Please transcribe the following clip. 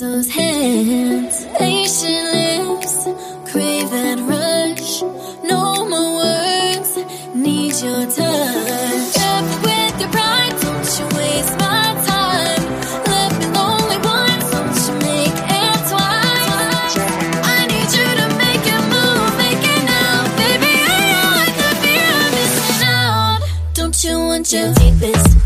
those hands, patient lips, crave that rush. No more words, need your touch. Up with your pride, don't you waste my time. Left me lonely once, don't you make it twice. I need you to make it move, make it now. Baby, I know I could be missing out. Don't you want your deepest